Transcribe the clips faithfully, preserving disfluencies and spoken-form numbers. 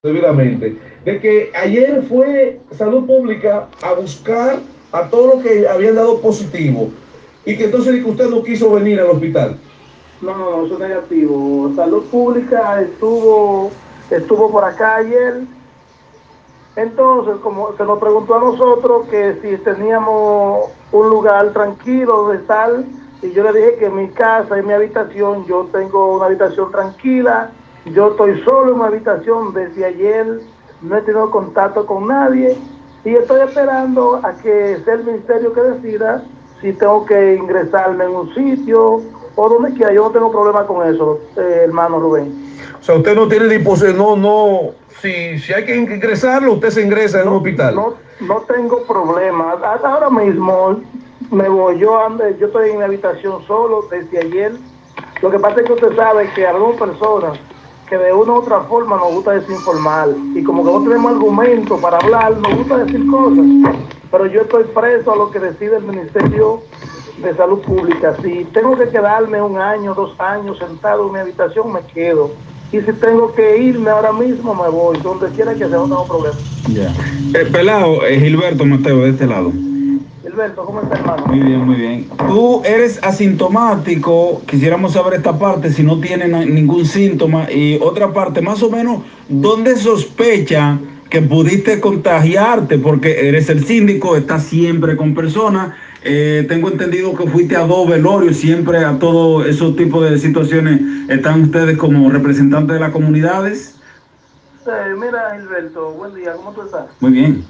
debidamente, de que ayer fue Salud Pública a buscar a todos los que habían dado positivo y que entonces que usted no quiso venir al hospital. No, no, no, eso es negativo. Salud Pública estuvo, estuvo por acá ayer. Entonces, como se nos preguntó a nosotros que si teníamos un lugar tranquilo donde estar, y yo le dije que en mi casa, en mi habitación, yo tengo una habitación tranquila, yo estoy solo en mi habitación desde ayer, no he tenido contacto con nadie, y estoy esperando a que sea el ministerio que decida si tengo que ingresarme en un sitio o donde quiera. Yo no tengo problema con eso, eh, hermano Rubén. O sea, usted no tiene disposición, no, no, si, si hay que ingresarlo, usted se ingresa en un No, hospital. no, no tengo problema. Ahora mismo me voy, yo ando, yo estoy en mi habitación solo desde ayer. Lo que pasa es que usted sabe que algunas personas que de una u otra forma nos gusta desinformar y como que no tenemos argumento para hablar, nos gusta decir cosas. Pero yo estoy preso a lo que decide el Ministerio de Salud Pública. Si tengo que quedarme un año, dos años sentado en mi habitación, me quedo. Y si tengo que irme ahora mismo, me voy. Donde quiera que sea, no tengo problema. Ya. Eh, pelado, eh, Gilberto Mateo, de este lado. Gilberto, ¿cómo está, hermano? Muy bien, muy bien. Tú eres asintomático, quisiéramos saber esta parte, si no tienes ningún síntoma. Y otra parte, más o menos, ¿dónde sospecha que pudiste contagiarte? Porque eres el síndico, estás siempre con personas. Eh, tengo entendido que fuiste a dos velorios, siempre a todos esos tipos de situaciones están ustedes como representantes de las comunidades. Eh, mira, Gilberto, buen día, ¿cómo tú estás? Muy bien.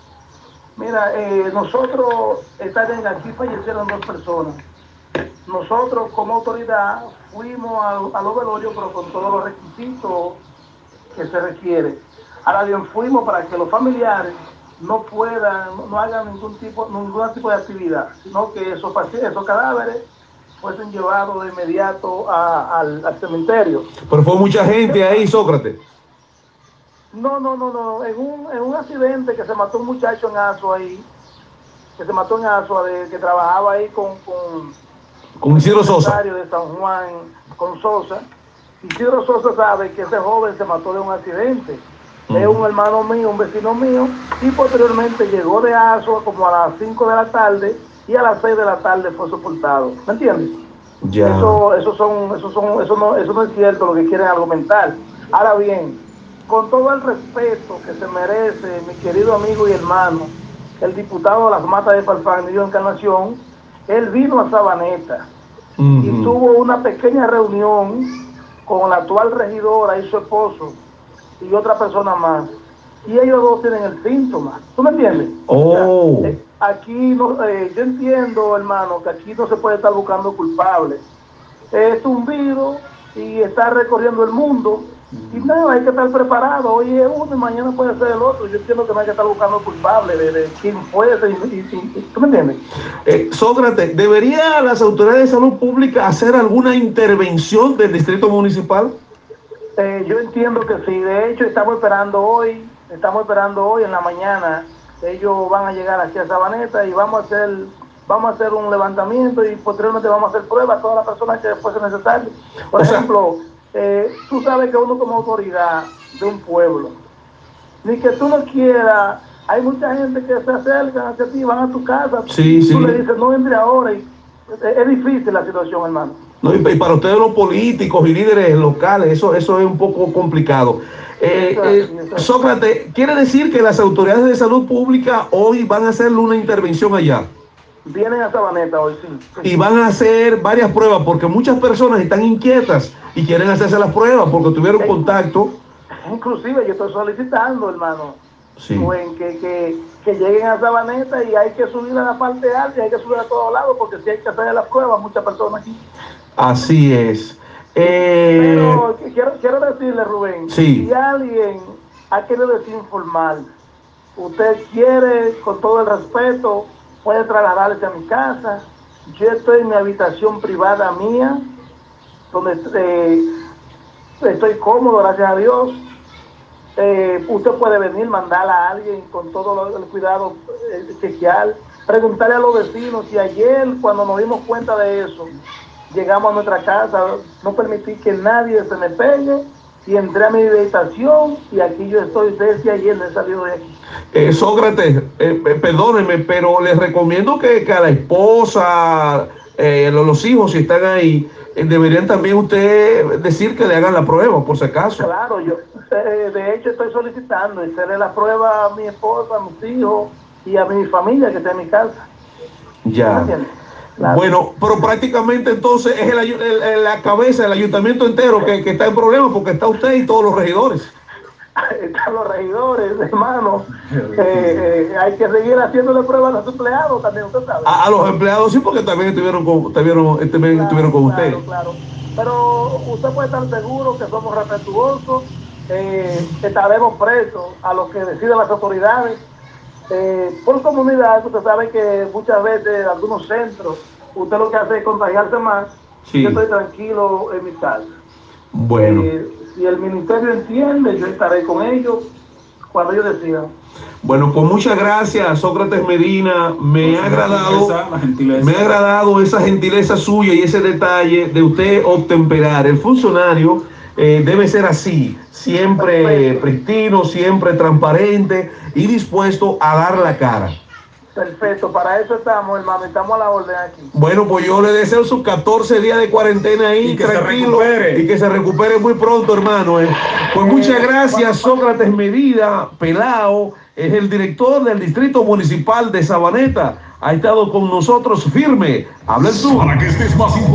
Mira, eh, nosotros, esta vez aquí fallecieron dos personas. Nosotros como autoridad fuimos a, a los velorios, pero con todos los requisitos que se requiere. Ahora bien, fuimos para que los familiares no puedan, no hagan ningún tipo, ningún tipo de actividad, sino que esos, esos cadáveres fuesen llevados de inmediato a, al, al cementerio. Pero fue mucha gente ahí, Sócrates. No, no, no, no. En un, en un accidente que se mató un muchacho en Azua ahí, que se mató en Azua, de, que trabajaba ahí con, con, con Isidro Sosa. de San Juan, con Sosa. Isidro Sosa sabe que ese joven se mató de un accidente. Uh-huh. Es un hermano mío, un vecino mío, y posteriormente llegó de Azua como a las cinco de la tarde y a las seis de la tarde fue sepultado. ¿Me entiendes? Ya. Eso, eso, son, eso, son, eso, no, eso no es cierto lo que quieren argumentar. Ahora bien, con todo el respeto que se merece mi querido amigo y hermano, el diputado de las Matas de Farfán, Emilio Encarnación, él vino a Sabaneta uh-huh. y tuvo una pequeña reunión con la actual regidora y su esposo y otra persona más. Y ellos dos tienen el síntoma. ¿Tú me entiendes? Oh. O sea, eh, aquí, no, eh, yo entiendo, hermano, que aquí no se puede estar buscando culpables. Es un virus y está recorriendo el mundo. Y no, hay que estar preparado. Hoy es uno y mañana puede ser el otro. Yo entiendo que no hay que estar buscando culpables de, de quién fue. Y, y, y, ¿tú me entiendes? Eh, Sócrates, ¿debería las autoridades de salud pública hacer alguna intervención del distrito municipal? Eh, yo entiendo que sí. De hecho, estamos esperando hoy, estamos esperando hoy en la mañana. Ellos van a llegar aquí a Sabaneta y vamos a hacer, vamos a hacer un levantamiento y posteriormente vamos a hacer pruebas a todas las personas que fuese necesario. Por o ejemplo, sea, Eh, tú sabes que uno como autoridad de un pueblo, ni que tú no quieras, hay mucha gente que se acerca hacia ti, van a tu casa, sí, y tú sí. le dices, no entre ahora, y es, es difícil la situación, hermano. No, y para ustedes los políticos y líderes locales, eso, eso es un poco complicado. Eh, eh, Sócrates, ¿quiere decir que las autoridades de salud pública hoy van a hacerle una intervención allá? Vienen a Sabaneta hoy, sí, sí. Y van a hacer varias pruebas porque muchas personas están inquietas y quieren hacerse las pruebas porque tuvieron e contacto. Inclusive yo estoy solicitando, hermano, sí. pues, que, que, que lleguen a Sabaneta y hay que subir a la parte alta y hay que subir a todos lados porque si hay que hacer las pruebas, muchas personas aquí. Así es. Eh... Pero quiero, quiero decirle, Rubén, sí. si alguien ha querido desinformar, usted quiere, con todo el respeto, puede trasladarse a mi casa. Yo estoy en mi habitación privada mía, donde eh, estoy cómodo, gracias a Dios. Eh, usted puede venir, mandar a alguien con todo el cuidado, eh, chequear, preguntarle a los vecinos si ayer, cuando nos dimos cuenta de eso, llegamos a nuestra casa, no permití que nadie se me pegue y entré a mi habitación y aquí yo estoy desde ayer, no he salido de aquí. Eh, Sócrates, eh, eh, perdóneme, pero les recomiendo que, que a la esposa, eh, los, los hijos, si están ahí, eh, deberían también usted decir que le hagan la prueba, por si acaso. Claro, yo eh, de hecho estoy solicitando hacerle la prueba a mi esposa, a mis hijos y a mi familia que está en mi casa. Ya. Claro. Bueno, pero prácticamente entonces es el, el, el, la cabeza del ayuntamiento entero que, que está en problemas porque está usted y todos los regidores. Están los regidores, hermano. Eh, eh, hay que seguir haciéndole pruebas a los empleados también, usted sabe. A, a los empleados sí, porque también estuvieron con, estuvieron, también claro, estuvieron con claro, usted. Claro, pero usted puede estar seguro que somos respetuosos, eh, que estaremos presos a lo que deciden las autoridades. Eh, por comunidad, usted sabe que muchas veces en algunos centros, usted lo que hace es contagiarse más. Sí. Yo estoy tranquilo en mi casa. Bueno. Eh, si el ministerio entiende, yo estaré con ellos cuando ellos decidan. Bueno, pues muchas gracias, Sócrates Medina. Me ha agradado, la gentileza. me ha agradado esa gentileza suya y ese detalle de usted obtemperar. El funcionario eh, debe ser así, siempre Perfecto. pristino, siempre transparente y dispuesto a dar la cara. Perfecto, para eso estamos, hermano, estamos a la orden aquí. Bueno, pues yo le deseo sus catorce días de cuarentena ahí, y que tranquilo, se recupere. y que se recupere muy pronto, hermano. Eh. Pues muchas gracias, Sócrates Medina, Pelao, es el director del Distrito Municipal de Sabaneta. Ha estado con nosotros firme. Habla el sur. Para que estés más